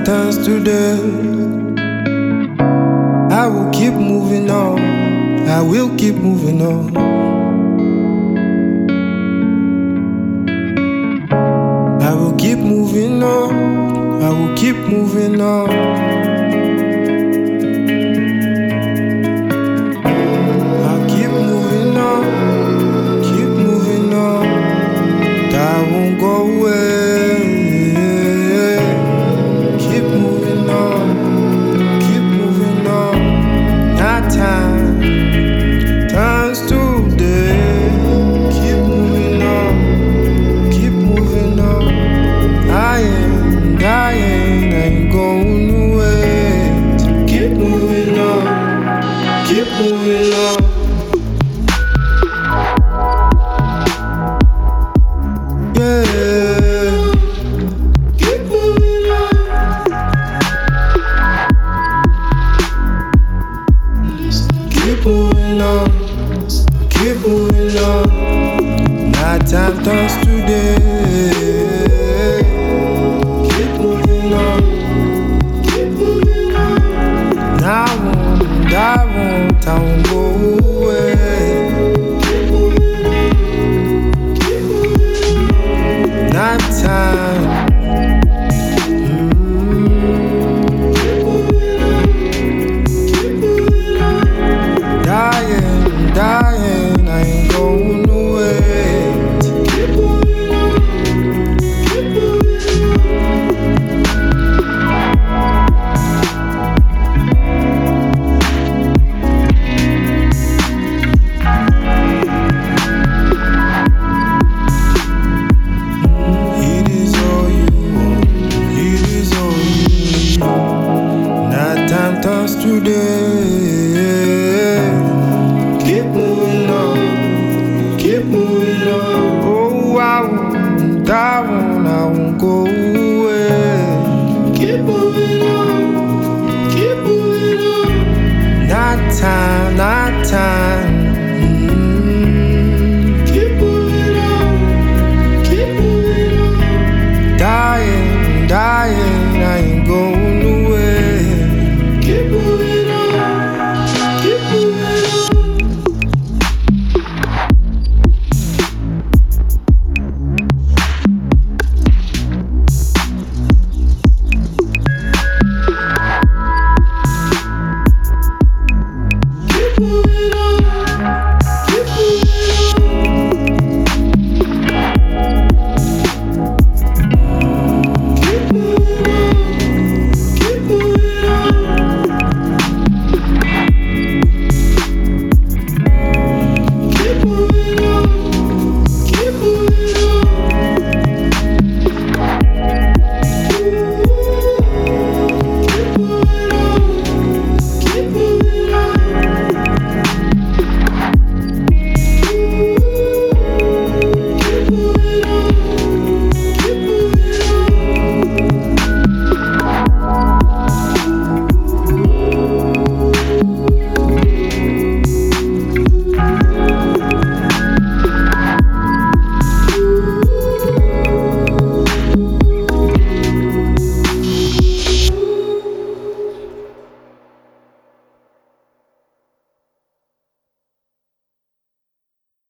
turns to dust, I will keep moving on. I will keep moving on. I will keep moving on. I will keep moving on. I'll keep moving on. Keep moving on. That won't go away. Keep moving on. Keep moving on. That time turns to day. Keep moving on. Keep moving on. I ain't going away. Keep moving on. Keep moving on. Yeah. Keep moving on. Keep moving on. Keep moving on. Night time turns to day. Keep moving on. Keep moving on. I won't go away. Keep moving on. Keep moving on. Night time. Keep moving on. Keep moving on. Dying, I ain't going away. Keep moving on. Keep moving on. It is all you want. It is all you need. Night time turns to day. Keep moving on. Keep moving on. Oh, I won't go